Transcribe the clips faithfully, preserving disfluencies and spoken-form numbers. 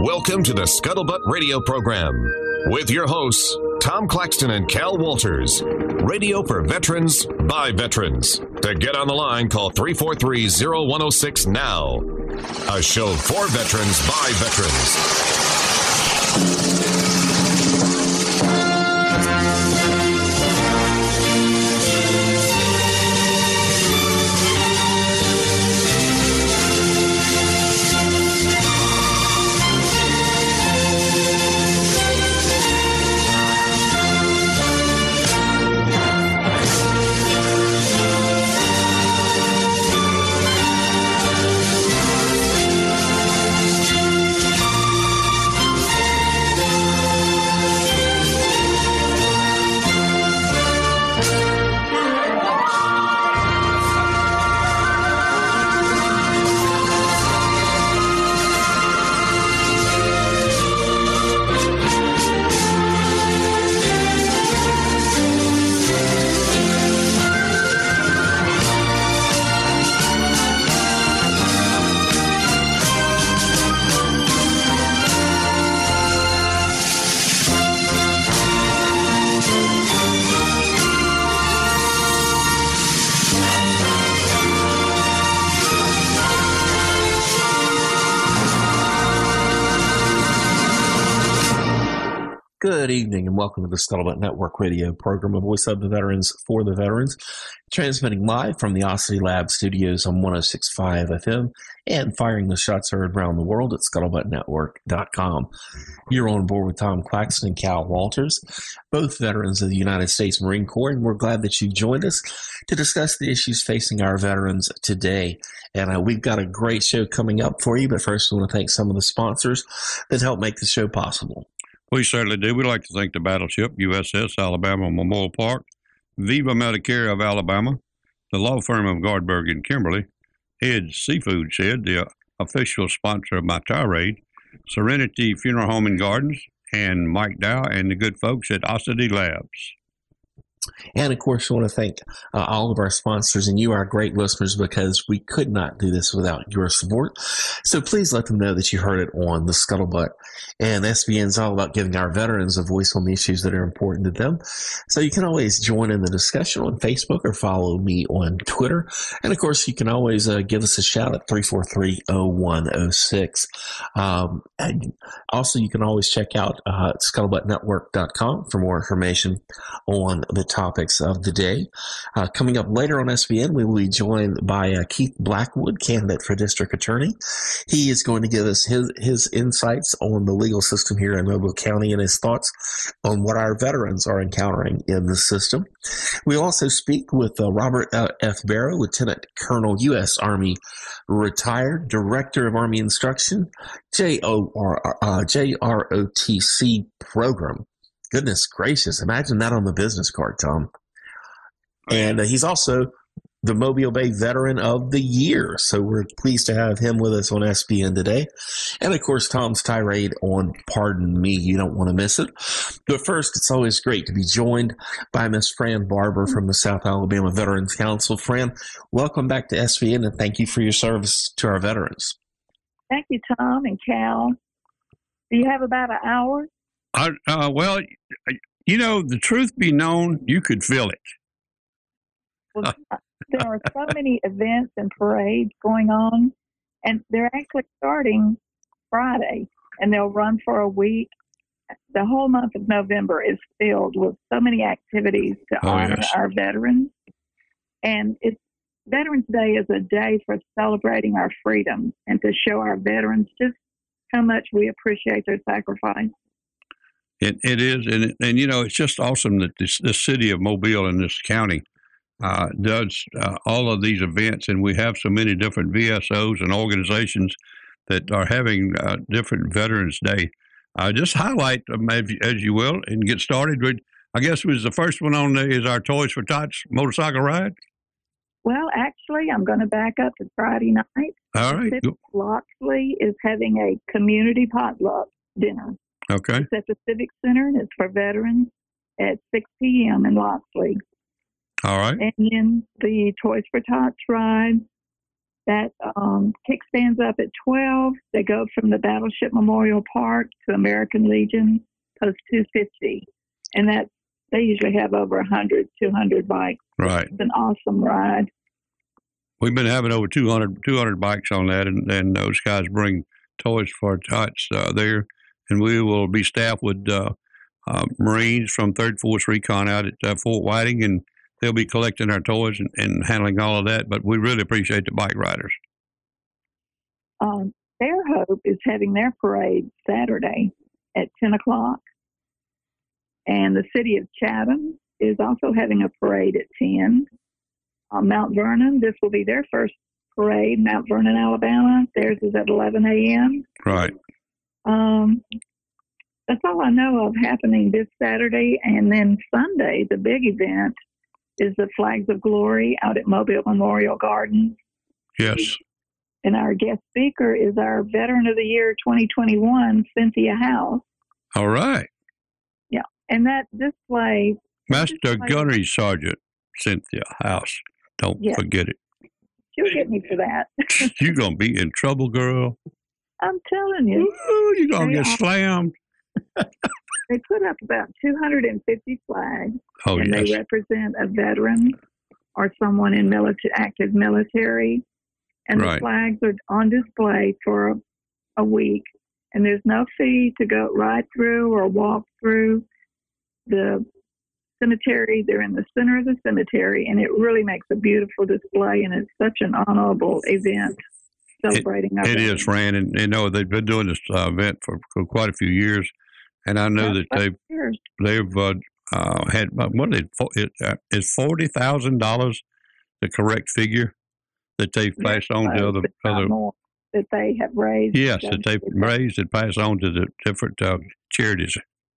Welcome to the Scuttlebutt Radio Program with your hosts, Tom Claxton and Cal Walters. Radio for veterans, by veterans. To get on the line, call three four three, zero one zero six now. A show for veterans, by veterans. Good evening and welcome to the Scuttlebutt Network radio program, a voice of the veterans for the veterans, transmitting live from the Ossity Lab studios on one oh six point five F M and firing the shots heard around the world at scuttlebutt network dot com. You're on board with Tom Claxton and Cal Walters, both veterans of the United States Marine Corps, and we're glad that you joined us to discuss the issues facing our veterans today. And uh, we've got a great show coming up for you, but first we want to thank some of the sponsors that help make the show possible. We certainly do. We'd like to thank the battleship U S S Alabama Memorial Park, Viva Medicare of Alabama, the law firm of Gardberg and Kimberly, Ed's Seafood Shed, the official sponsor of my tirade, Serenity Funeral Home and Gardens, and Mike Dow and the good folks at Ossity Labs. And, of course, we want to thank uh, all of our sponsors and you, our great listeners, because we could not do this without your support. So please let them know that you heard it on the Scuttlebutt. And S B N is all about giving our veterans a voice on the issues that are important to them. So you can always join in the discussion on Facebook or follow me on Twitter. And, of course, you can always uh, give us a shout at three four three, zero one zero six. Um, and also, you can always check out uh, scuttlebutt network dot com for more information on the topics of the day. Uh, coming up later on S B N, we will be joined by uh, Keith Blackwood, candidate for district attorney. He is going to give us his, his insights on the legal system here in Mobile County and his thoughts on what our veterans are encountering in the system. We also speak with uh, Robert uh, F. Barrow, Lieutenant Colonel, U S Army retired, Director of Army Instruction, J O R, uh, J R O T C program. Goodness gracious. Imagine that on the business card, Tom. And uh, he's also the Mobile Bay Veteran of the Year. So we're pleased to have him with us on S B N today. And, of course, Tom's tirade on Pardon Me. You don't want to miss it. But first, it's always great to be joined by Miss Fran Barber from the South Alabama Veterans Council. Fran, welcome back to S B N, and thank you for your service to our veterans. Thank you, Tom and Cal. Do you have about an hour? I, uh, well, you know, the truth be known, you could feel it. Well, there are so many events and parades going on, and they're actually starting Friday, and they'll run for a week. The whole month of November is filled with so many activities to Oh, honor yes. our veterans. And it's Veterans Day is a day for celebrating our freedom and to show our veterans just how much we appreciate their sacrifice. It, it is, and, it, and, you know, it's just awesome that this, this city of Mobile and this county uh, does uh, all of these events, and we have so many different V S Os and organizations that are having uh, different Veterans Day. Uh, just highlight them as, as you will and get started with, I guess was the first one on there is our Toys for Tots motorcycle ride. Well, actually, I'm going to back up to Friday night. All right. Civic Loxley is having a community potluck dinner. Okay. It's at the Civic Center, and it's for veterans at six p.m. in Loxley. All right. And then the Toys for Tots ride That um, kickstands up at twelve. They go from the Battleship Memorial Park to American Legion, Post two fifty. And that they usually have over one hundred, two hundred bikes. Right. It's an awesome ride. We've been having over two hundred, two hundred bikes on that, and, and those guys bring toys for tots uh, there. And we will be staffed with uh, uh, Marines from third Force Recon out at uh, Fort Whiting, and they'll be collecting our toys and, and handling all of that. But we really appreciate the bike riders. Um, Fairhope is having their parade Saturday at ten o'clock. And the city of Chatham is also having a parade at ten. Um, Mount Vernon, this will be their first parade, Mount Vernon, Alabama. Theirs is at eleven a.m. Right. Um, that's all I know of happening this Saturday. And then Sunday, the big event is the Flags of Glory out at Mobile Memorial Gardens. Yes. And our guest speaker is our Veteran of the Year twenty twenty-one, Cynthia House. All right. Yeah. And that display. Master display, Gunnery Sergeant Cynthia House. Don't yes. forget it. She'll get me for that. You're going to be in trouble, girl. I'm telling you. Ooh, you're going to get are. slammed. They put up about two hundred fifty flags. Oh, and yes. they represent a veteran or someone in military, active military. And Right. the flags are on display for a, a week. And there's no fee to go right through or walk through the cemetery. They're in the center of the cemetery, and it really makes a beautiful display, and it's such an honorable event celebrating it, our It veterans. is, Fran, and you know they've been doing this uh, event for, for quite a few years, and I know That's that they've years. they've uh, uh, had what is it, uh, is forty thousand dollars the correct figure that they've passed on to other But not other more that they have raised. yes that they've raised and passed on to the different uh, charities.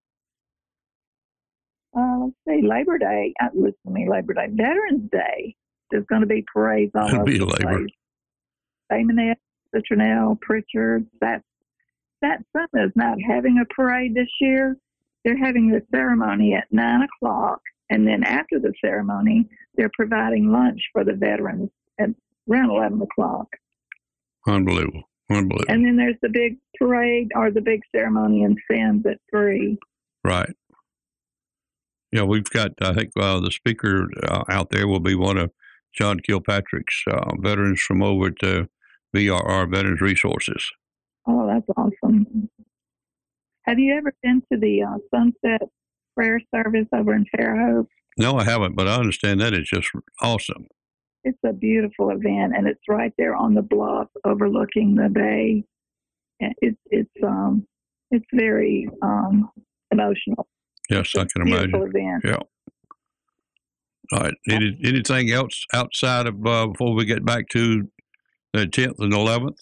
Uh, let's see, Labor Day. Uh, listen to me, Labor Day. Veterans Day. There's going to be parades all It'll over be the labor. place. Baymanet, Citronelle, Pritchard. That that Summit is not having a parade this year. They're having the ceremony at nine o'clock, and then after the ceremony, they're providing lunch for the veterans at around eleven o'clock. Unbelievable, unbelievable. And then there's the big parade or the big ceremony in Sands at three. Right. Yeah, we've got, I think uh, the speaker uh, out there will be one of John Kilpatrick's uh, veterans from over to V R R, Veterans Resources. Oh, that's awesome. Have you ever been to the uh, Sunset Prayer Service over in Fairhope? No, I haven't, but I understand that is just awesome. It's a beautiful event, and it's right there on the bluff overlooking the bay. And It's it's um it's very um emotional. Yes, I can Beautiful imagine. event. Yeah. All right. Any, anything else outside of uh, before we get back to the tenth and eleventh?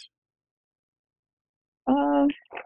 Uh,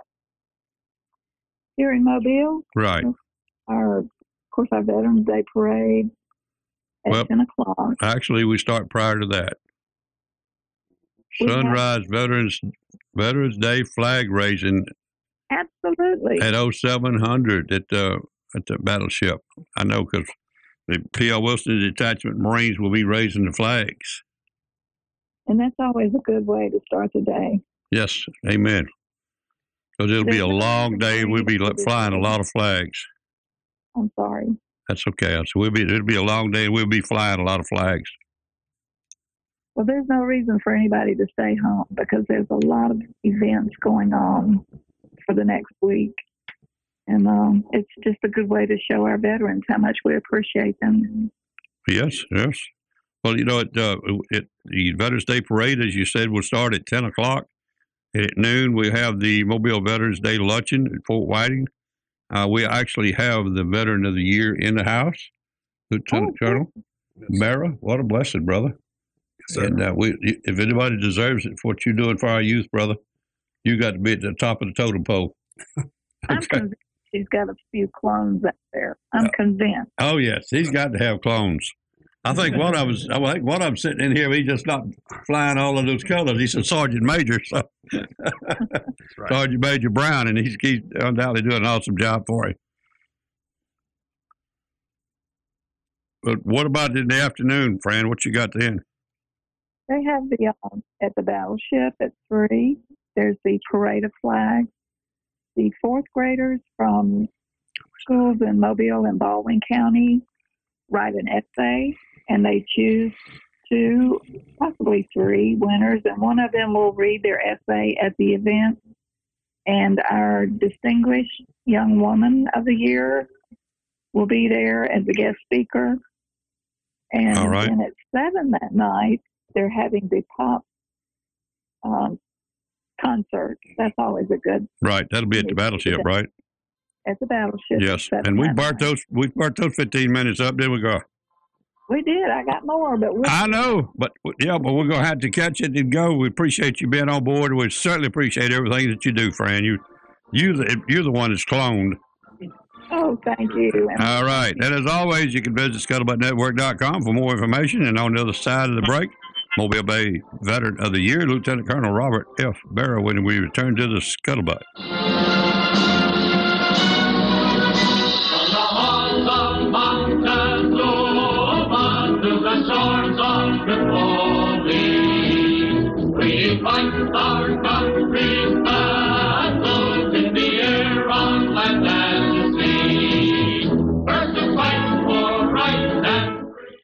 here in Mobile, Right. our of course our Veterans Day parade at Well, ten o'clock. Actually, we start prior to that. We have- Sunrise Veterans Veterans Day flag raising Absolutely. at oh seven hundred at the at the battleship. I know because the P L. Wilson Detachment Marines will be raising the flags. And that's always a good way to start the day. Yes, amen. Because it'll be a long day. We'll be flying a lot of flags. I'm sorry. That's okay. So we'll be it'll be a long day, and we'll be flying a lot of flags. Well, there's no reason for anybody to stay home because there's a lot of events going on for the next week. And um, it's just a good way to show our veterans how much we appreciate them. Yes, yes. Well, you know, it, uh, it, the Veterans Day Parade, as you said, will start at ten o'clock. And at noon, we have the Mobile Veterans Day Luncheon at Fort Whiting. Uh, we actually have the Veteran of the Year in the house, Lieutenant Oh, Colonel Mara. What a blessing, brother. Sir. And uh, we, if anybody deserves it for what you're doing for our youth, brother, you got to be at the top of the totem pole. I'm Okay. convinced she's got a few clones out there. I'm Yeah. convinced. Oh yes, he's got to have clones. I think one of us. I think one of them sitting in here. He's just not flying all of those colors. He's a Sergeant Major, so Right. Sergeant Major Brown, and he's, he's undoubtedly doing an awesome job for him. But what about in the afternoon, Fran? What you got then? They have the um, at the battleship at three. There's the parade of flags. The fourth graders from schools in Mobile and Baldwin County write an essay, and they choose two, possibly three winners, and one of them will read their essay at the event. And our distinguished young woman of the year will be there as a guest speaker. And All right. then at seven that night, they're having the pop um, concert. That's always a good. Right. That'll be at the battleship, right? At the battleship. Yes. at seven And we that burnt night. those. We burnt those fifteen minutes up. Didn't we go? We did. I got more, but we. I know, but yeah, but we're gonna have to catch it and go. We appreciate you being on board. We certainly appreciate everything that you do, Fran. You, you, the, you're the one that's cloned. Oh, thank you. And All right. And as always, you can visit scuttlebutt network dot com for more information. And on the other side of the break, Mobile Bay Veteran of the Year, Lieutenant Colonel Robert F. Barrow, when we return to the Scuttlebutt. From the halls of Mountain Blue unto the shores of Tripoli, we fight our country's battles in the air, on land and sea. First to fight for right and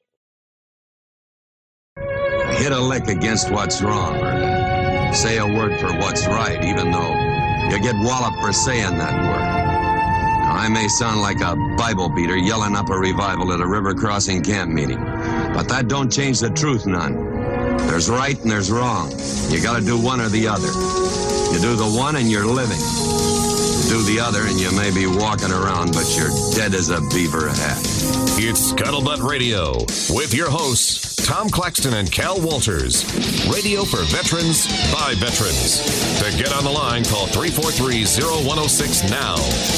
Hit a lick against what's wrong, or say a word for what's right, even though you get walloped for saying that word. Now, I may sound like a Bible beater yelling up a revival at a river crossing camp meeting, but that don't change the truth none. There's right and there's wrong. You gotta do one or the other. You do the one and you're living. You do the other and you may be walking around, but you're dead as a beaver hat. It's Scuttlebutt Radio with your hosts, Tom Claxton and Cal Walters. Radio for veterans, by veterans. To get on the line, call three four three, zero one zero six now.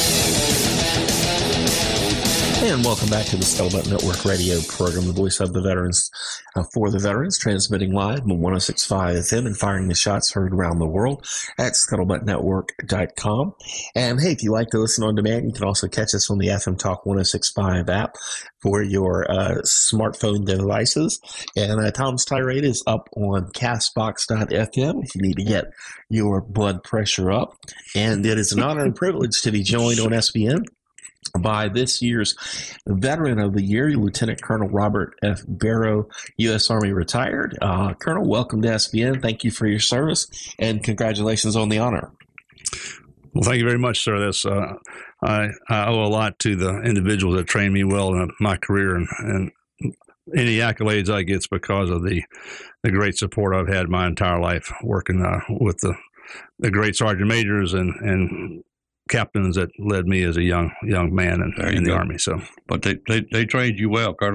And welcome back to the Scuttlebutt Network radio program, the voice of the veterans, uh, for the veterans, transmitting live on one oh six point five F M and firing the shots heard around the world at scuttlebutt network dot com. And hey, if you like to listen on demand, you can also catch us on the F M Talk one oh six point five app for your uh, smartphone devices. And uh, Tom's tirade is up on castbox dot F M if you need to get your blood pressure up. And it is an honor and privilege to be joined on S B N by this year's Veteran of the Year, Lieutenant Colonel Robert F. Barrow, U S Army retired. Uh, Colonel, welcome to S B N. Thank you for your service, and congratulations on the honor. Well, thank you very much, sir. That's uh, I, I owe a lot to the individuals that trained me well in my career, and, and any accolades I get is because of the the great support I've had my entire life working uh, with the the great sergeant majors and and captains that led me as a young young man in, in the go. Army. So, But they, they, they trained you well, Colonel.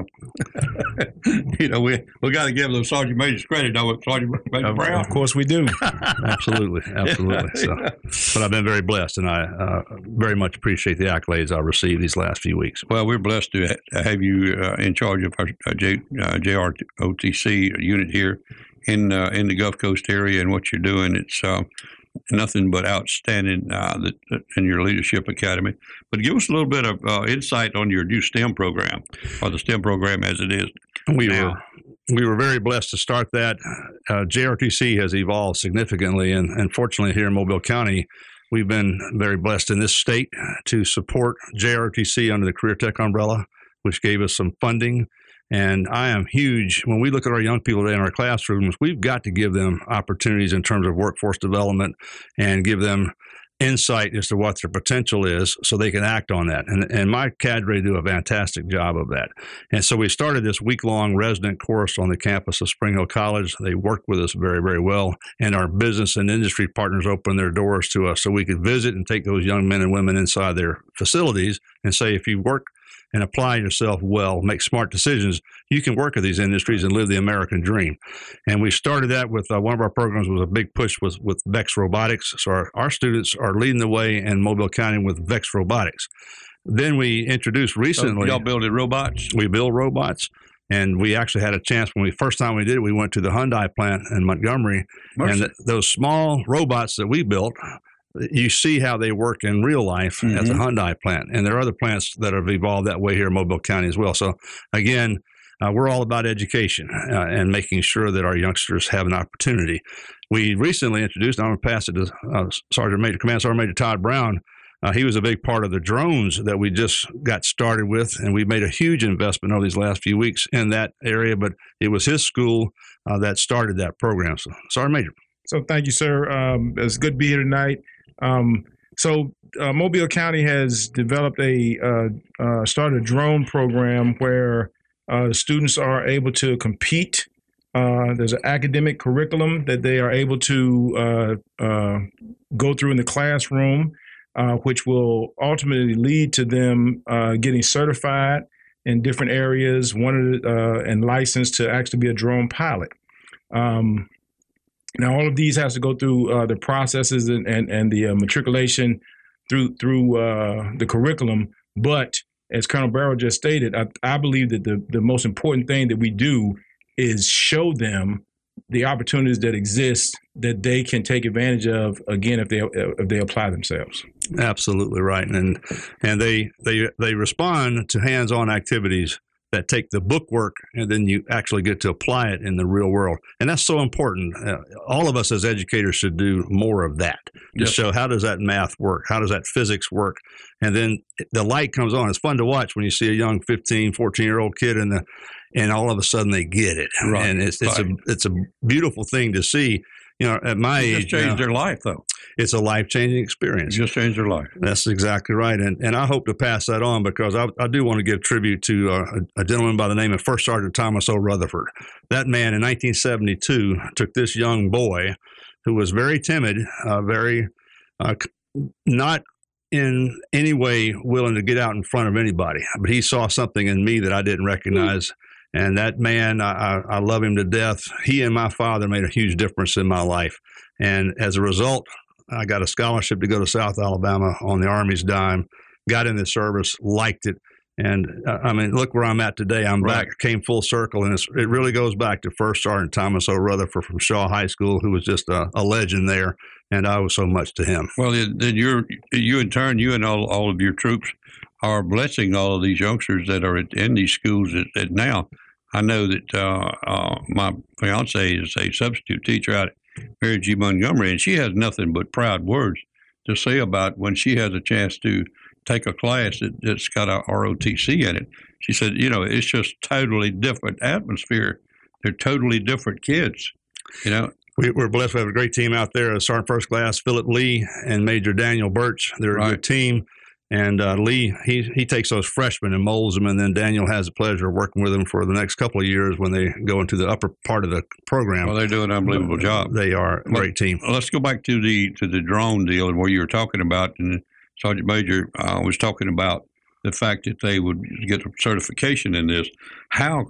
You know, we we got to give those Sergeant Majors credit, don't we, Sergeant Major Brown? of course, we do. absolutely, absolutely. So, but I've been very blessed, and I uh, very much appreciate the accolades I received these last few weeks. Well, we're blessed to ha- have you uh, in charge of our uh, J, uh, J R O T C unit here in uh, in the Gulf Coast area, and what you're doing. It's uh, nothing but outstanding uh, that, that in your leadership academy. But give us a little bit of uh, insight on your new STEM program, or the STEM program as it is We now. were we were very blessed to start that. Uh, J R T C has evolved significantly, and, and fortunately here in Mobile County, we've been very blessed in this state to support J R T C under the Career Tech umbrella, which gave us some funding. And I am huge. When we look at our young people today in our classrooms, we've got to give them opportunities in terms of workforce development and give them insight as to what their potential is so they can act on that. And, and my cadre do a fantastic job of that. And so we started this week-long resident course on the campus of Spring Hill College. They worked with us very, very well. And our business and industry partners opened their doors to us so we could visit and take those young men and women inside their facilities and say, if you work and apply yourself well, make smart decisions, you can work at these industries and live the American dream. And we started that with uh, one of our programs was a big push with, with VEX Robotics. So our, our students are leading the way in Mobile County with VEX Robotics. Then we introduced recently. So y'all building robots? We build robots. And we actually had a chance when we first time we did it, we went to the Hyundai plant in Montgomery. Mercy. And th- those small robots that we built, you see how they work in real life Mm-hmm. at the Hyundai plant. And there are other plants that have evolved that way here in Mobile County as well. So again, uh, we're all about education uh, and making sure that our youngsters have an opportunity. We recently introduced, I'm going to pass it to uh, Sergeant Major, Command Sergeant Major Todd Brown. Uh, he was a big part of the drones that we just got started with, and we made a huge investment over these last few weeks in that area, but it was his school uh, that started that program. So, Sergeant Major. So thank you, sir. Um, it's good to be here tonight. Um, so uh, Mobile County has developed a, uh, uh, started a drone program where uh, students are able to compete. Uh, there's an academic curriculum that they are able to uh, uh, go through in the classroom, uh, which will ultimately lead to them uh, getting certified in different areas, one of the, uh, and licensed to actually be a drone pilot. Um, now, all of these has to go through uh, the processes and, and, and the uh, matriculation through through uh, the curriculum. But as Colonel Barrow just stated, I, I believe that the, the most important thing that we do is show them the opportunities that exist that they can take advantage of, again, if they if they apply themselves. Absolutely right. And and they they they respond to hands-on activities that take the book work, and then you actually get to apply it in the real world. And that's so important. Uh, all of us as educators should do more of that to Yep. show how does that math work? How does that physics work? And then the light comes on. It's fun to watch when you see a young fifteen, fourteen-year-old kid in the, and all of a sudden they get it. Right. And it's it's Right. a it's a beautiful thing to see. You know, at my It age, just changed now, their life, though. it's a life-changing It experience. just changed their life. That's exactly right. And and I hope to pass that on because I, I do want to give tribute to uh, a, a gentleman by the name of First Sergeant Thomas O. Rutherford. That man in nineteen seventy-two took this young boy who was very timid, uh, very uh, not in any way willing to get out in front of anybody. But he saw something in me that I didn't recognize. And that man, I, I love him to death. He and my father made a huge difference in my life. And as a result, I got a scholarship to go to South Alabama on the Army's dime, got in the service, liked it. And uh, I mean, look where I'm at today. I'm Right. back, came full circle. And it's, it really goes back to First Sergeant Thomas O. Rutherford from Shaw High School, who was just a, a legend there. And I owe so much to him. Well, then then you're, you in turn, you and all, all of your troops are blessing all of these youngsters that are at, in these schools at, at now. I know that uh, uh, my fiance is a substitute teacher out at Mary G. Montgomery, and she has nothing but proud words to say about when she has a chance to take a class that, that's got a R O T C in it. She said, you know, it's just totally different atmosphere. They're totally different kids, you know. We, we're blessed. We have a great team out there. Sergeant First Class Philip Lee and Major Daniel Birch. They're a Right. good team. And uh, Lee, he he takes those freshmen and molds them, and then Daniel has the pleasure of working with them for the next couple of years when they go into the upper part of the program. Well, they're doing an unbelievable job. They are a great team. Let's go back to the to the drone deal and where you were talking about, and Sergeant Major uh, was talking about the fact that they would get a certification in this. How,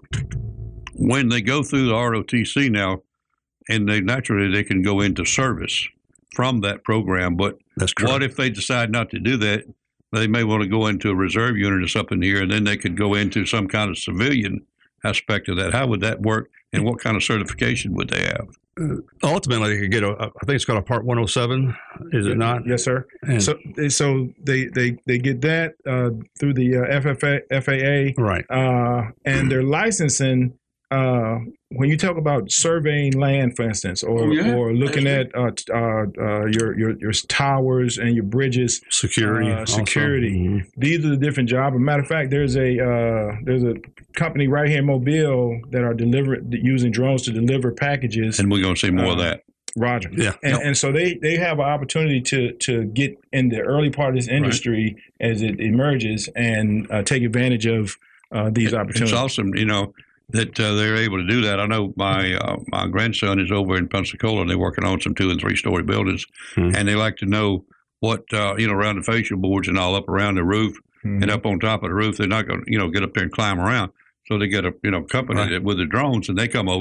when they go through the R O T C now, and they naturally they can go into service from that program, but That's correct. what if they decide not to do that? They may want to go into a reserve unit or something here, and then they could go into some kind of civilian aspect of that. How would that work, and what kind of certification would they have? Ultimately, they could get a, I think it's called a Part one oh seven, is it not? Yes, sir. And- So, so they they they get that uh, through the uh, F F A, F A A, Right. uh, and their licensing. Uh, when you talk about surveying land, for instance, or Oh, yeah. or looking That's at uh, t- uh, uh, your your your towers and your bridges, Security. Uh, also. security. Mhm. these are the different jobs. As a matter of fact, there's a uh, there's a company right here in Mobile that are delivering using drones to deliver packages. And we're going to see more of Uh, that. Roger. Yeah. And, and so they, they have an opportunity to to get in the early part of this industry as it emerges and uh, take advantage of uh, these opportunities. It's awesome, you know, that uh, they're able to do that. I know my uh, my grandson is over in Pensacola, and they're working on some two and three story buildings, Hmm. and they like to know what uh, you know around the facial boards and all up around the roof Mhm. and up on top of the roof. They're not going to you know get up there and climb around. So they get a you know company Right. that, with the drones, and they come over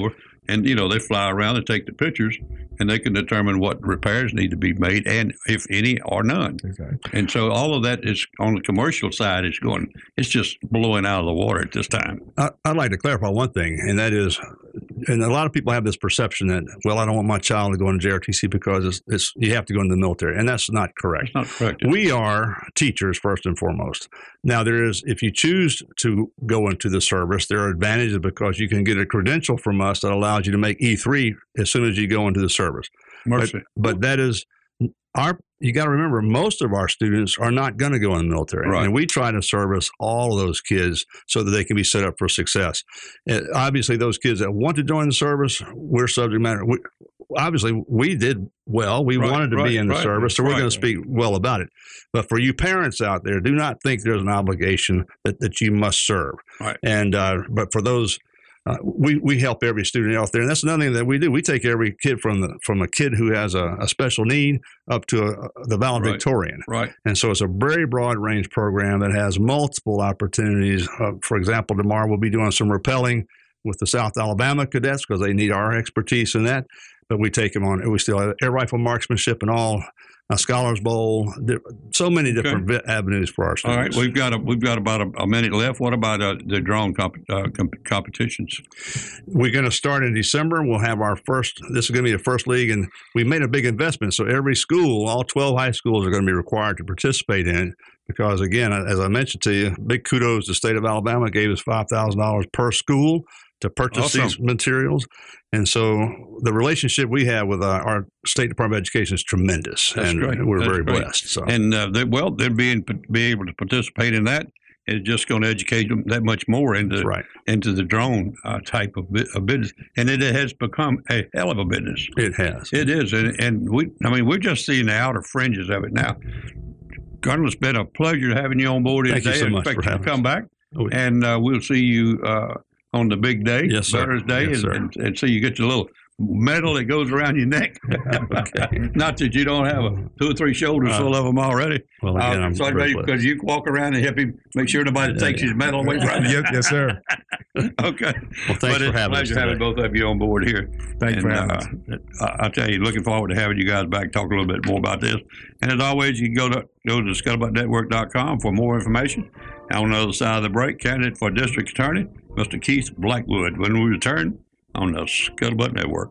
And, you know, they fly around and take the pictures, and they can determine what repairs need to be made, and if any or none. Exactly. And so all of that is on the commercial side is going, it's just blowing out of the water at this time. I, I'd like to clarify one thing, and that is, and a lot of people have this perception that, well, I don't want my child to go into J R T C because it's, it's you have to go into the military, and that's not correct. That's not correct. We are teachers first and foremost. Now, there is, if you choose to go into the service, there are advantages because you can get a credential from us that allows you to make E three as soon as you go into the service. But, but that is our. You got to remember, most of our students are not going to go in the military, right. and we try to service all of those kids so that they can be set up for success. And obviously, those kids that want to join the service, we're subject matter. We, obviously, we did well. We right, wanted to right, be in the right, service, so we're right. going to speak well about it. But for you parents out there, do not think there's an obligation that, that you must serve. Right. And uh, but for those. Uh, we, we help every student out there, and that's another thing that we do. We take every kid from the from a kid who has a, a special need up to a, the valedictorian. Right. And so it's a very broad range program that has multiple opportunities. Uh, for example, tomorrow we'll be doing some rappelling with the South Alabama cadets because they need our expertise in that. But we take them on. We still have air rifle marksmanship and all. A Scholars Bowl, so many different okay. avenues for our students. All right, we've got a, we've got about a, a minute left. What about uh, the drone comp, uh, comp- competitions? We're going to start in December. We'll have our first. This is going to be the first league, and we made a big investment. So every school, all twelve high schools, are going to be required to participate in it. Because again, as I mentioned to you, big kudos to the state of Alabama gave us five thousand dollars per school to purchase awesome. these materials. And so the relationship we have with our, our State Department of Education is tremendous. That's and great. we're That's very great. blessed. So. And, uh, they, well, they're being be able to participate in that is just going to educate them that much more into, right. into the drone uh, type of, of business. And it has become a hell of a business. It has. It is. And, and we, I mean, we're just seeing the outer fringes of it now. Colonel, it's been a pleasure having you on board today. Thank you so I much expect for you to having come back. Oh, yeah. And uh, we'll see you uh, on the big day, yes, sir. Veterans Day, yes, and, and, and so you get your little medal that goes around your neck. Okay. Not that you don't have a two or three shoulders uh, full of them already. Well, again, uh, I'm so ready because you can walk around and help him make sure nobody yeah, takes yeah. his medal away from you. Yes, yes, sir. Okay. Well, thanks but for having us. It's a pleasure having both of you on board here. Thanks for having uh, us. I'll tell you, looking forward to having you guys back, talk a little bit more about this. And as always, you can go to go to scuttlebutt network dot com for more information. And on the other side of the break, candidate for district attorney, Mister Keith Blackwood. When we return on the Scuttlebutt Network.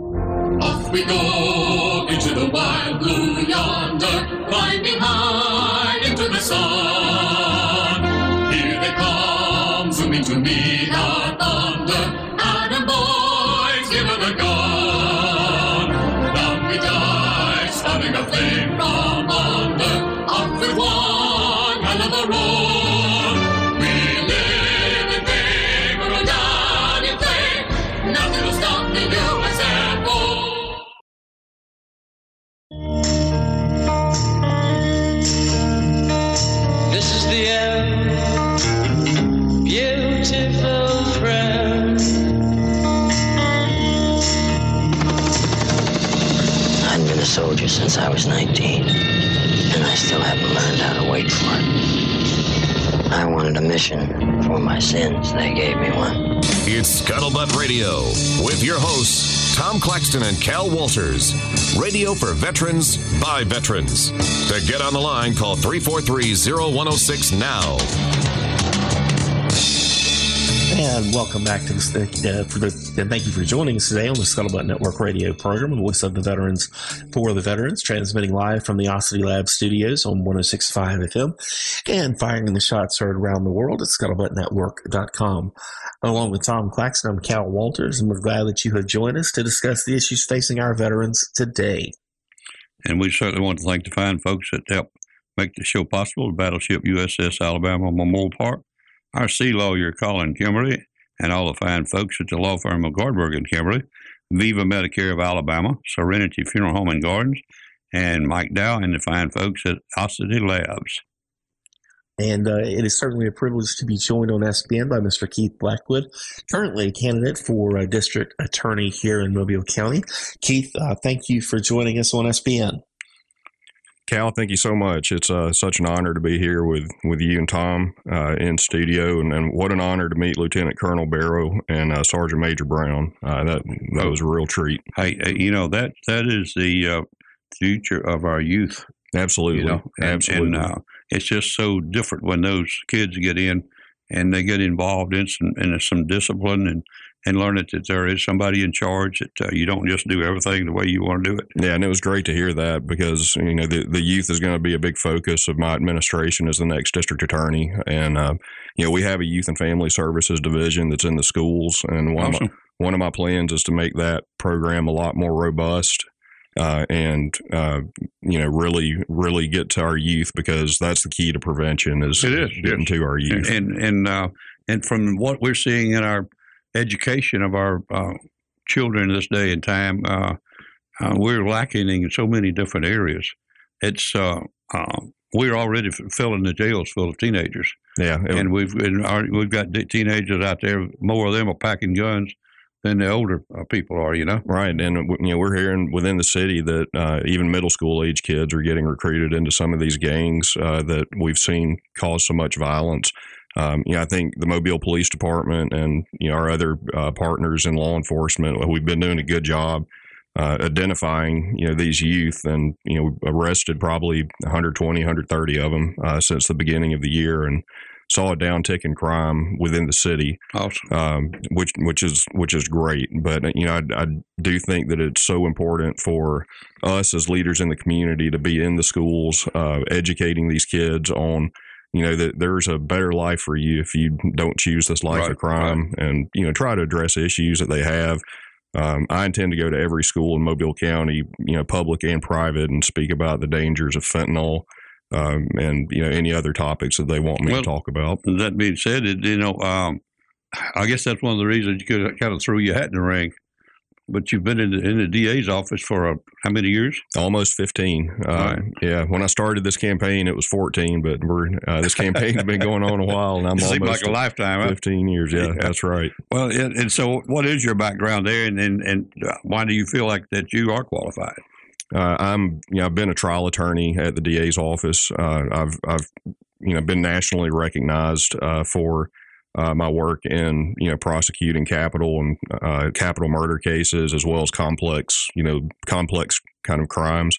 Off we go into the wild blue yonder, climbing high into the sun. Here they come, zooming to meet our thunder. Adam boys, give her the gun. Down we dive, starting a flame from under. Off with one hell of a roar. We live in fame or die in flame. Nothing will stop the U S Air Force. This is the end, beautiful friend. I've been a soldier since I was nineteen, and I still haven't learned how to wait for it. I wanted a mission for my sins. They gave me one. It's Scuttlebutt Radio with your hosts, Tom Claxton and Cal Walters. Radio for veterans, by veterans. To get on the line, call three four three, zero one zero six now. And welcome back to the, uh, for the, and thank you for joining us today on the Scuttlebutt Network radio program, the voice of the veterans for the veterans, transmitting live from the Ossity Lab studios on one oh six point five F M and firing the shots heard around the world at scuttlebutt network dot com. Along with Tom Claxton, I'm Cal Walters, and we're glad that you have joined us to discuss the issues facing our veterans today. And we certainly want to thank the fine folks that helped make the show possible, the Battleship U S S Alabama Memorial Park, our sea lawyer, Colin Kimberly, and all the fine folks at the law firm of Gardberg and Kimberly, Viva Medicare of Alabama, Serenity Funeral Home and Gardens, and Mike Dow and the fine folks at Ossity Labs. And uh, it is certainly a privilege to be joined on S B N by Mister Keith Blackwood, currently a candidate for uh, district attorney here in Mobile County. Keith, uh, thank you for joining us on S B N. Cal, thank you so much. It's uh, such an honor to be here with, with you and Tom uh, in studio, and, and what an honor to meet Lieutenant Colonel Barrow and uh, Sergeant Major Brown. Uh, that that was a real treat. Hey, you know, that that is the uh, future of our youth. Absolutely, you know? and, absolutely. And uh, it's just so different when those kids get in and they get involved in some in some discipline and. And learn it that there is somebody in charge, that uh, you don't just do everything the way you want to do it. Yeah, and it was great to hear that because, you know, the, the youth is going to be a big focus of my administration as the next district attorney. And, uh, you know, we have a youth and family services division that's in the schools. And one, awesome. of, my, one of my plans is to make that program a lot more robust uh, and, uh, you know, really, really get to our youth because that's the key to prevention is it is, getting yes. to our youth. And, and, uh, and from what we're seeing in our education of our uh, children this day and time, uh, uh, we're lacking in so many different areas. It's uh, uh, we're already filling the jails full of teenagers. Yeah, it, and we've and our, we've got teenagers out there. More of them are packing guns than the older uh, people are. You know, right? And you know, we're hearing within the city that uh, even middle school age kids are getting recruited into some of these gangs uh, that we've seen cause so much violence. Um, you know, I think the Mobile Police Department and, you know, our other uh, partners in law enforcement, we've been doing a good job uh, identifying, you know, these youth and, you know, arrested probably one twenty, one thirty of them uh, since the beginning of the year and saw a downtick in crime within the city, awesome. um, which which is which is great. But, you know, I, I do think that it's so important for us as leaders in the community to be in the schools, uh, educating these kids on, you know, that there's a better life for you if you don't choose this life right, of crime right. and, you know, try to address issues that they have. Um, I intend to go to every school in Mobile County, you know, public and private, and speak about the dangers of fentanyl um, and, you know, any other topics that they want me well, to talk about. That being said, it, you know, um, I guess that's one of the reasons you could kind of throw your hat in the ring. But you've been in the, in the D A's office for uh, how many years? Almost fifteen. Uh, right. Yeah. When I started this campaign, it was fourteen, but we're uh, this campaign's been going on a while, and I'm it almost seemed like a lifetime. Fifteen huh? years. Yeah, yeah, that's right. Well, and, and so, what is your background there, and and, and why do you feel like that you are qualified? Uh, I'm, you know, I've been a trial attorney at the D A's office. Uh, I've, I've, you know, been nationally recognized uh, for. Uh, my work in, you know, prosecuting capital and uh, capital murder cases, as well as complex, you know, complex kind of crimes.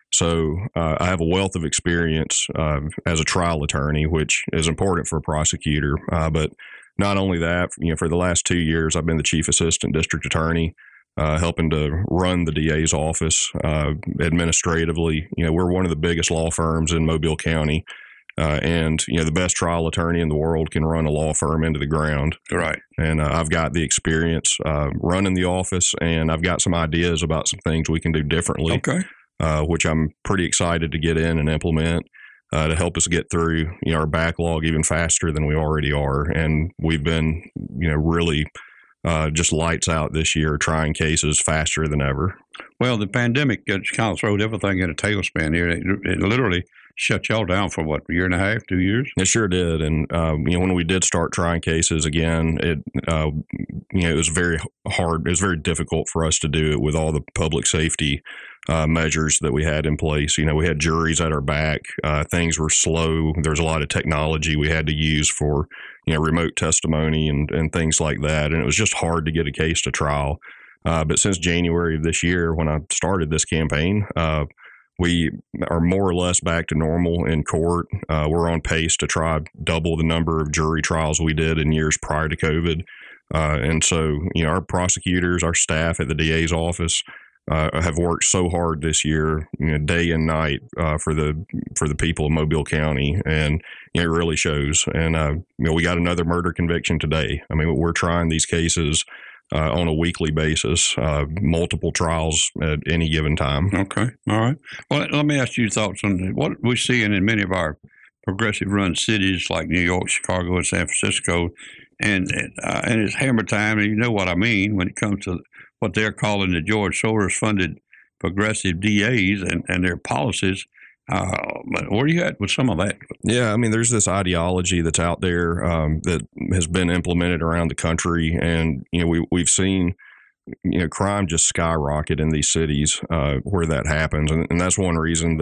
So uh, I have a wealth of experience uh, as a trial attorney, which is important for a prosecutor. Uh, but not only that, you know, for the last two years, I've been the chief assistant district attorney, uh, helping to run the D A's office uh, administratively. You know, we're one of the biggest law firms in Mobile County. Uh, and, you know, the best trial attorney in the world can run a law firm into the ground. Right. And uh, I've got the experience uh, running the office, and I've got some ideas about some things we can do differently, okay. uh, which I'm pretty excited to get in and implement uh, to help us get through, you know, our backlog even faster than we already are. And we've been, you know, really uh, just lights out this year, trying cases faster than ever. Well, the pandemic just kind of threw everything in a tailspin here. It, it literally shut y'all down for what, a year and a half, two years? It sure did. And, um, you know, when we did start trying cases again, it, uh, you know, it was very hard. It was very difficult for us to do it with all the public safety uh, measures that we had in place. You know, we had juries at our back. Uh, things were slow. There was a lot of technology we had to use for, you know, remote testimony and, and things like that. And it was just hard to get a case to trial. Uh, but since January of this year, when I started this campaign, uh, we are more or less back to normal in court. Uh, we're on pace to try double the number of jury trials we did in years prior to COVID. Uh, and so, you know, our prosecutors, our staff at the D A's office uh, have worked so hard this year, you know, day and night uh, for the for the people of Mobile County, and you know, it really shows. And uh, you know, we got another murder conviction today. I mean, we're trying these cases Uh, on a weekly basis, uh, multiple trials at any given time. Okay. All right. Well, let me ask you your thoughts on what we're seeing in many of our progressive-run cities like New York, Chicago, and San Francisco, and uh, and it's hammer time, and you know what I mean when it comes to what they're calling the George Soros-funded progressive D As and, and their policies. Uh, where are you at with some of that? Yeah, I mean, there's this ideology that's out there um, that has been implemented around the country, and you know, we we've seen you know crime just skyrocket in these cities uh, where that happens, and, and that's one reason that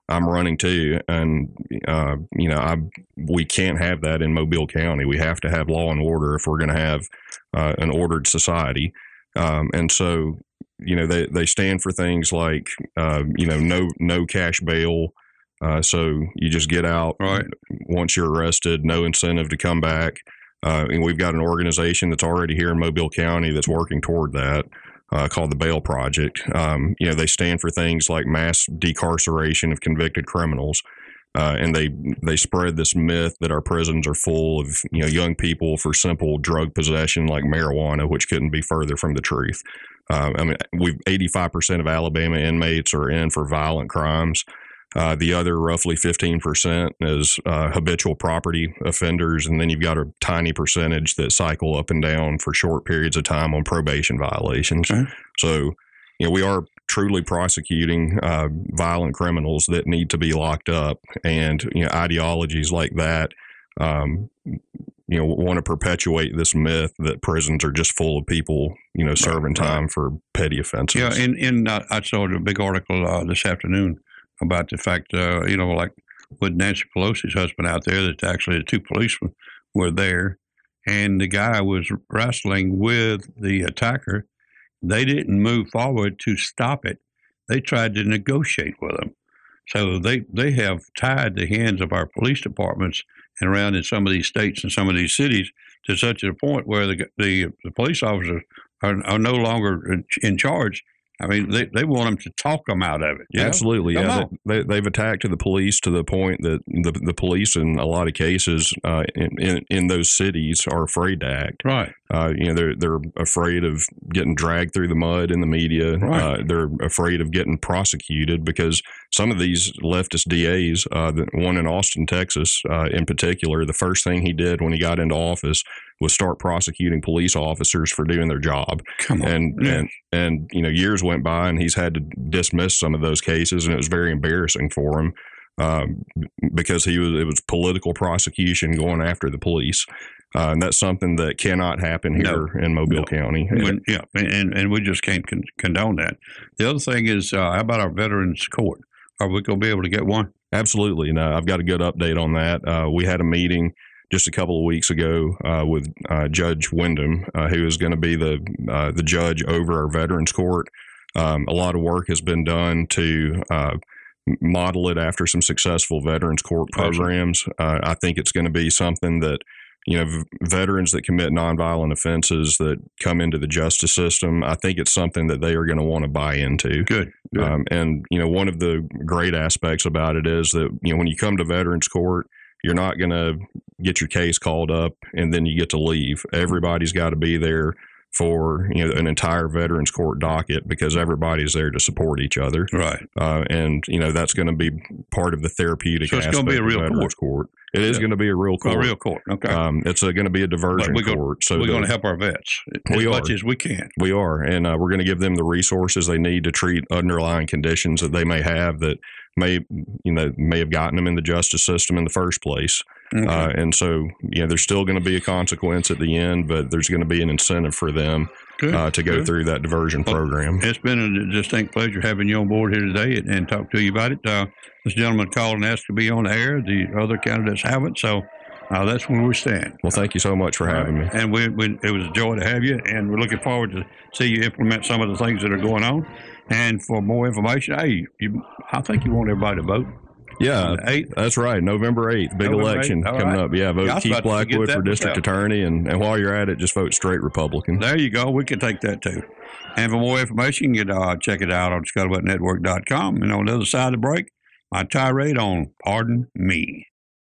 I'm running too. And, uh, you know, I, we can't have that in Mobile County. We have to have law and order if we're going to have uh, an ordered society. Um, and so, you know, they, they stand for things like, uh, you know, no, no cash bail. Uh, so you just get out right. once you're arrested, no incentive to come back. Uh, and we've got an organization that's already here in Mobile County that's working toward that, uh, called the Bail Project. Um, you know, they stand for things like mass decarceration of convicted criminals. Uh, and they, they spread this myth that our prisons are full of, you know, young people for simple drug possession like marijuana, which couldn't be further from the truth. Uh, I mean, we've eighty-five percent of Alabama inmates are in for violent crimes. Uh, the other roughly fifteen percent is uh, habitual property offenders, and then you've got a tiny percentage that cycle up and down for short periods of time on probation violations. Okay. So, you know, we are truly prosecuting uh, violent criminals that need to be locked up, and you know, ideologies like that, um, you know, want to perpetuate this myth that prisons are just full of people, you know, serving right, time right. for petty offenses. Yeah, in in uh, I saw a big article uh, this afternoon about the fact, uh, you know, like with Nancy Pelosi's husband out there, that actually the two policemen were there, and the guy was wrestling with the attacker. They didn't move forward to stop it. They tried to negotiate with them. So they, they have tied the hands of our police departments and around in some of these states and some of these cities to such a point where the the, the police officers are, are no longer in, in charge. I mean, they, they want them to talk them out of it. Yeah, absolutely. Yeah, they, they, they've attacked the police to the point that the the police, in a lot of cases, uh, in, in in those cities, are afraid to act. Right. Uh, you know, they're they're afraid of getting dragged through the mud in the media. Right. Uh, they're afraid of getting prosecuted because some of these leftist D As, uh, the one in Austin, Texas, uh, in particular, the first thing he did when he got into office was start prosecuting police officers for doing their job. Come on. And, yeah. and, and, you know, years went by and he's had to dismiss some of those cases, and it was very embarrassing for him um, because he was, it was political prosecution going after the police. Uh, and that's something that cannot happen here no. in Mobile no. County. When, yeah. And, and we just can't con- condone that. The other thing is, uh, how about our Veterans Court? Are we going to be able to get one? Absolutely. No, I've got a good update on that. Uh, we had a meeting just a couple of weeks ago uh, with uh, Judge Wyndham, uh, who is going to be the uh, the judge over our Veterans Court. Um, a lot of work has been done to uh, model it after some successful Veterans Court programs. Uh, I think it's going to be something that, you know, v- veterans that commit nonviolent offenses that come into the justice system, I think it's something that they are going to want to buy into. Good. Good. Um, and, you know, one of the great aspects about it is that, you know, when you come to Veterans Court, you're not going to get your case called up and then you get to leave. Everybody's got to be there for, you know, an entire Veterans Court docket because everybody's there to support each other. Right. Uh, and, you know, that's going to be part of the therapeutic so it's aspect going to be a real of Veterans court. Court. It is yeah. going to be a real court. A real court. Okay. Um, it's going to be a diversion we're court. Gonna, so we're going to help our vets as we much are. as we can. We are. And uh, we're going to give them the resources they need to treat underlying conditions that they may have that may, you know, may have gotten them in the justice system in the first place. Okay. Uh, and so, you know, there's still going to be a consequence at the end, but there's going to be an incentive for them uh, to go Good. through that diversion well, program. It's been a distinct pleasure having you on board here today and, and talk to you about it. Uh, this gentleman called and asked to be on the air. The other candidates haven't, so uh, that's where we stand. Well, thank you so much for having right. me. And we, we, it was a joy to have you, and we're looking forward to see you implement some of the things that are going on. And for more information, hey, you, I think you want everybody to vote. Yeah, that's right. November eighth, big November election eighth. coming Right. up. Yeah, vote yeah, Keith Blackwood for district myself. attorney, and, and while you're at it, just vote straight Republican. There you go. We can take that too. And for more information, you can uh, check it out on scuttlebutt network dot com. And on the other side of the break, my tirade on Pardon Me.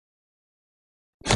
The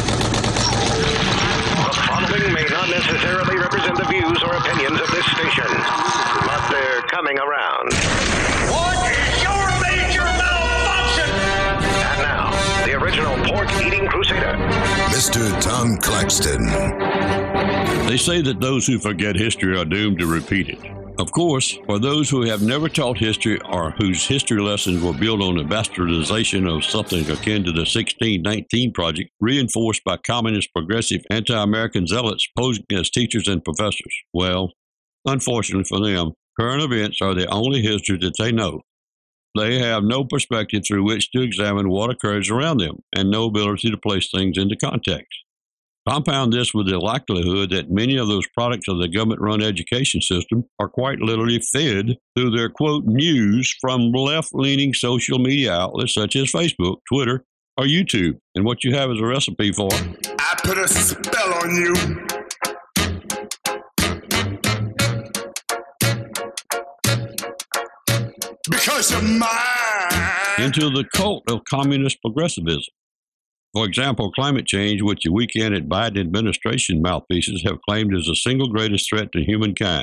following may not necessarily represent the views or opinions of this station, but they're coming around. What is your major malfunction? And now, the original pork-eating crusader, Mister Tom Claxton. They say that those who forget history are doomed to repeat it. Of course, for those who have never taught history or whose history lessons were built on the bastardization of something akin to the sixteen nineteen Project, reinforced by communist, progressive, anti-American zealots posing as teachers and professors, well, unfortunately for them, current events are the only history that they know. They have no perspective through which to examine what occurs around them and no ability to place things into context. Compound this with the likelihood that many of those products of the government-run education system are quite literally fed through their, quote, news from left-leaning social media outlets such as Facebook, Twitter, or YouTube. And what you have is a recipe for I put a spell on you. Because you're mine. Into the cult of communist progressivism. For example, climate change, which the weekend at Biden administration mouthpieces have claimed is the single greatest threat to humankind.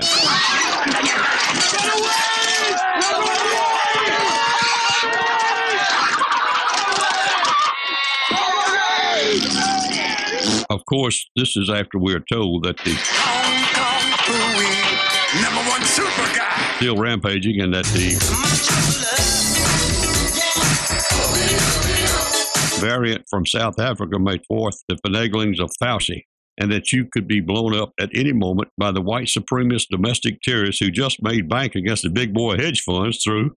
Of course, this is after we are told that the number one super guy still rampaging and that the variant from South Africa may forth the finaglings of Fauci, and that you could be blown up at any moment by the white supremacist domestic terrorists who just made bank against the big boy hedge funds through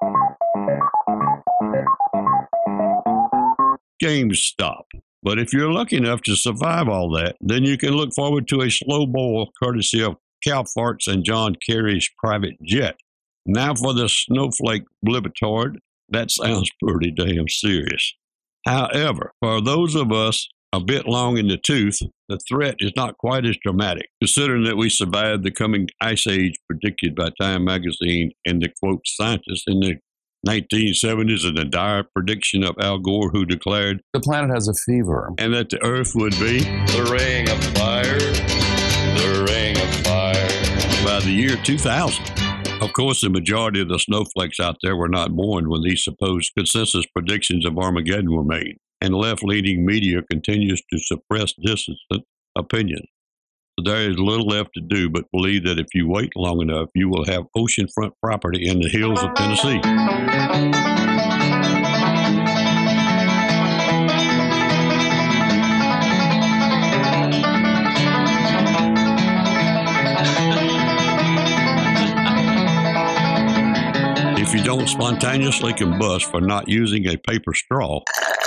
GameStop. But if you're lucky enough to survive all that, then you can look forward to a slow boil courtesy of cow farts and John Kerry's private jet. Now for the snowflake blibitard, that sounds pretty damn serious. However, for those of us a bit long in the tooth, the threat is not quite as dramatic, considering that we survived the coming ice age predicted by Time magazine and the, quote, scientists in the nineteen seventies and the dire prediction of Al Gore, who declared the planet has a fever and that the Earth would be the ring of fire, the ring of fire by the year two thousand. Of course, the majority of the snowflakes out there were not born when these supposed consensus predictions of Armageddon were made, and left-leaning media continues to suppress dissident opinion. So there is little left to do but believe that if you wait long enough, you will have oceanfront property in the hills of Tennessee. If you don't spontaneously combust for not using a paper straw,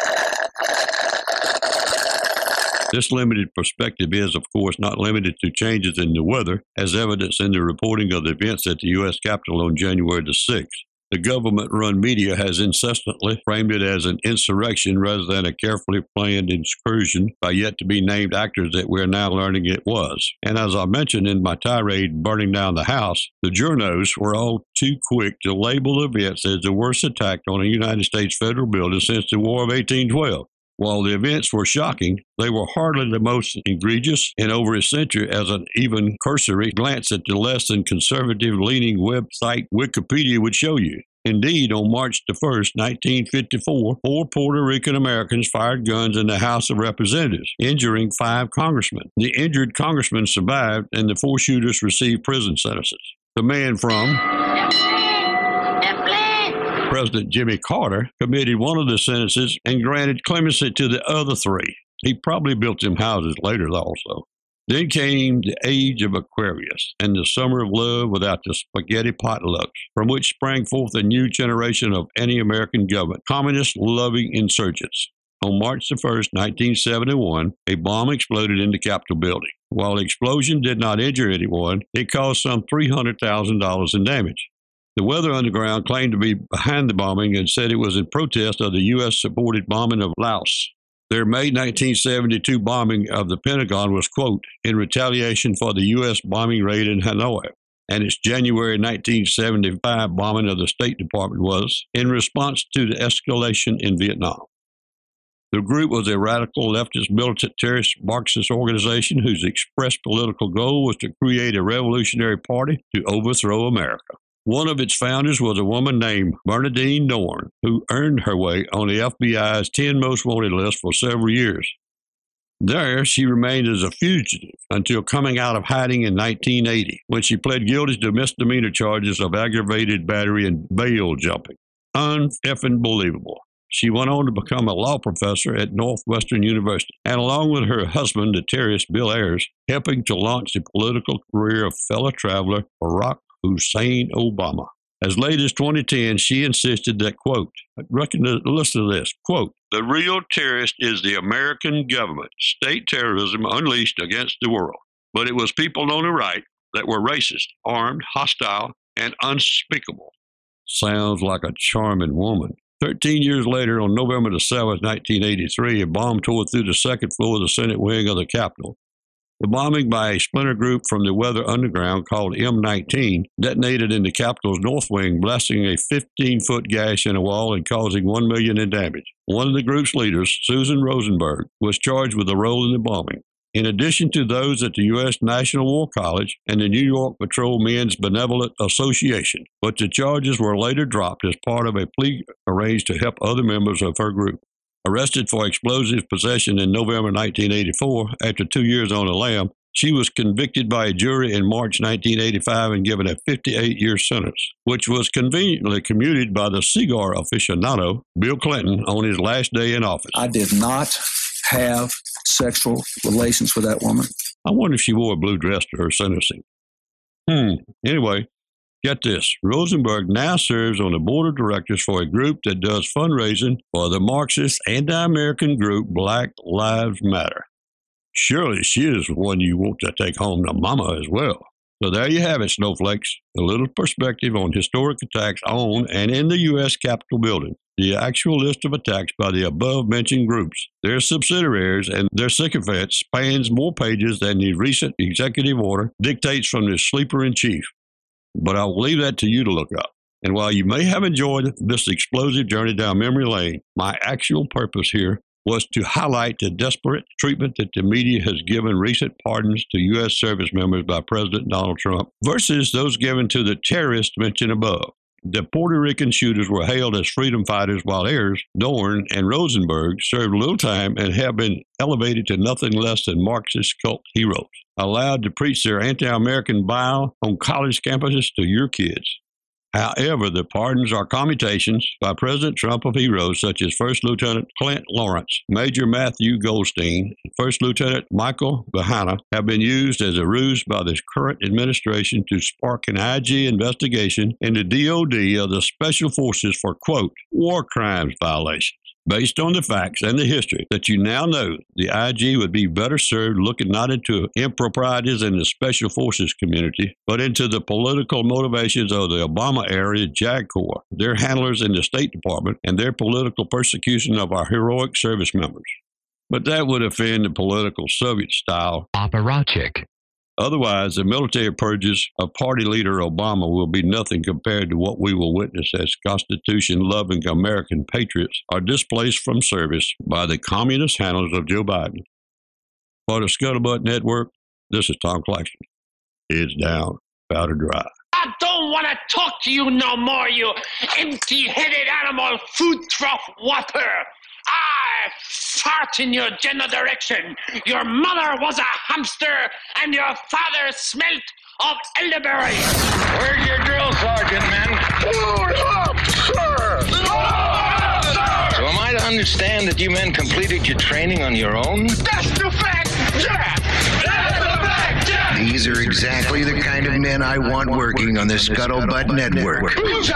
this limited perspective is, of course, not limited to changes in the weather, as evidenced in the reporting of the events at the U S Capitol on January the sixth. The government-run media has incessantly framed it as an insurrection rather than a carefully planned incursion by yet-to-be-named actors that we're now learning it was. And as I mentioned in my tirade, Burning Down the House, the journos were all too quick to label events as the worst attack on a United States federal building since the War of eighteen twelve. While the events were shocking, they were hardly the most egregious in over a century, as an even cursory glance at the less than conservative-leaning website Wikipedia would show you. Indeed, on March the first, nineteen fifty-four, four Puerto Rican Americans fired guns in the House of Representatives, injuring five congressmen. The injured congressmen survived, and the four shooters received prison sentences. The man from President Jimmy Carter committed one of the sentences and granted clemency to the other three. He probably built them houses later also. Then came the age of Aquarius and the summer of love without the spaghetti potlucks, from which sprang forth a new generation of anti-American government, communist-loving insurgents. On March the first, nineteen seventy-one, a bomb exploded in the Capitol building. While the explosion did not injure anyone, it caused some three hundred thousand dollars in damage. The Weather Underground claimed to be behind the bombing and said it was in protest of the U S-supported bombing of Laos. Their May nineteen seventy-two bombing of the Pentagon was, quote, in retaliation for the U S bombing raid in Hanoi. And its January nineteen seventy-five bombing of the State Department was in response to the escalation in Vietnam. The group was a radical leftist militant terrorist Marxist organization whose express political goal was to create a revolutionary party to overthrow America. One of its founders was a woman named Bernadine Dorn, who earned her way on the F B I's ten Most Wanted list for several years. There, she remained as a fugitive until coming out of hiding in nineteen eighty, when she pled guilty to misdemeanor charges of aggravated battery and bail jumping. Un-effing believable. She went on to become a law professor at Northwestern University, and along with her husband, the terrorist Bill Ayers, helping to launch the political career of fellow traveler Barack Hussein Obama. As late as twenty ten, she insisted that, quote, listen to this, quote, the real terrorist is the American government, state terrorism unleashed against the world. But it was people on the right that were racist, armed, hostile, and unspeakable. Sounds like a charming woman. Thirteen years later, on November the seventh, nineteen eighty-three, a bomb tore through the second floor of the Senate wing of the Capitol. The bombing by a splinter group from the Weather Underground called M nineteen detonated in the Capitol's north wing, blasting a fifteen-foot gash in a wall and causing one million dollars in damage. One of the group's leaders, Susan Rosenberg, was charged with a role in the bombing. In addition to those at the U S National War College and the New York Patrol Men's Benevolent Association, but the charges were later dropped as part of a plea arranged to help other members of her group. Arrested for explosive possession in November nineteen eighty-four, after two years on the lam, she was convicted by a jury in March nineteen eighty-five and given a fifty-eight-year sentence, which was conveniently commuted by the cigar aficionado, Bill Clinton, on his last day in office. I did not have sexual relations with that woman. I wonder if she wore a blue dress to her sentencing. Hmm. Anyway, get this. Rosenberg now serves on the board of directors for a group that does fundraising for the Marxist anti-American group Black Lives Matter. Surely she is one you want to take home to mama as well. So there you have it, snowflakes. A little perspective on historic attacks on and in the U S Capitol building. The actual list of attacks by the above-mentioned groups, their subsidiaries, and their sycophants spans more pages than the recent executive order dictates from the sleeper-in-chief. But I will leave that to you to look up. And while you may have enjoyed this explosive journey down memory lane, my actual purpose here was to highlight the desperate treatment that the media has given recent pardons to U S service members by President Donald Trump versus those given to the terrorists mentioned above. The Puerto Rican shooters were hailed as freedom fighters, while Ayers, Dorn, and Rosenberg served little time and have been elevated to nothing less than Marxist cult heroes, allowed to preach their anti-American bile on college campuses to your kids. However, the pardons are commutations by President Trump of heroes such as First Lieutenant Clint Lawrence, Major Matthew Goldstein, and First Lieutenant Michael Bahana have been used as a ruse by the current administration to spark an I G investigation into D O D of the Special Forces for, quote, war crimes violations. Based on the facts and the history that you now know, the I G would be better served looking not into improprieties in the Special Forces community, but into the political motivations of the Obama-era JAG Corps, their handlers in the State Department, and their political persecution of our heroic service members. But that would offend the political Soviet-style apparatchik. Otherwise, the military purges of party leader Obama will be nothing compared to what we will witness as Constitution-loving American patriots are displaced from service by the communist handlers of Joe Biden. For the Scuttlebutt Network, this is Tom Claxton. Heads down, powder dry. I don't want to talk to you no more, you empty-headed animal food trough whopper. I fart in your general direction. Your mother was a hamster, and your father smelt of elderberry. Where's your drill sergeant, men? Hold up, sir! So am I to understand that you men completed your training on your own? That's the fact, Jack! That's the fact, Jack! These are exactly the kind of men I want working on the Scuttlebutt Network.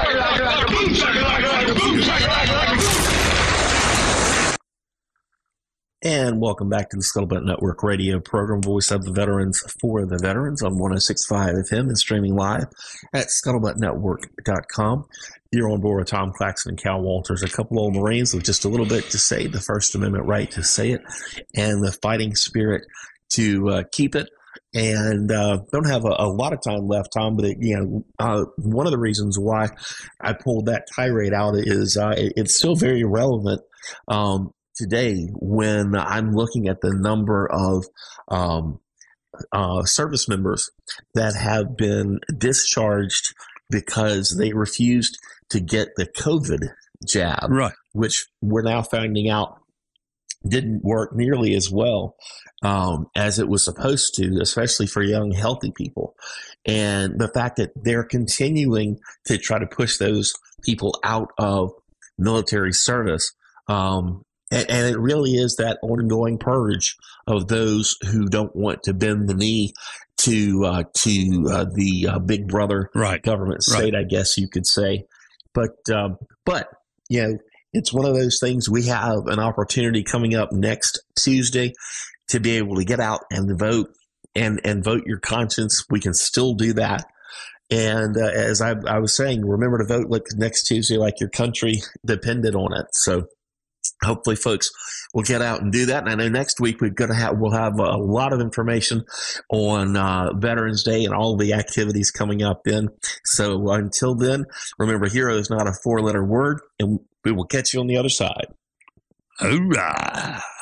And welcome back to the Scuttlebutt Network radio program, Voice of the Veterans for the Veterans on one oh six point five F M and streaming live at scuttlebutt network dot com. You're on board with Tom Claxton and Cal Walters, a couple old Marines with just a little bit to say, the First Amendment right to say it, and the fighting spirit to uh, keep it. And uh, don't have a, a lot of time left, Tom, but it, you know, uh, one of the reasons why I pulled that tirade out is uh, it, it's still very relevant um, today when I'm looking at the number of um, uh, service members that have been discharged because they refused to get the COVID jab, right? Which we're now finding out didn't work nearly as well um, as it was supposed to, especially for young, healthy people. And the fact that they're continuing to try to push those people out of military service, um, and, and it really is that ongoing purge of those who don't want to bend the knee to uh, to uh, the uh, big brother right. government state, right. I guess you could say. But um, but you know, it's one of those things. We have an opportunity coming up next Tuesday to be able to get out and vote and and vote your conscience. We can still do that. And uh, as I, I was saying, remember to vote like next Tuesday, like your country depended on it. So hopefully, folks will get out and do that. And I know next week we're going to have we'll have a lot of information on uh, Veterans Day and all the activities coming up then. So until then, remember, hero is not a four-letter word, and we will catch you on the other side. Hoorah!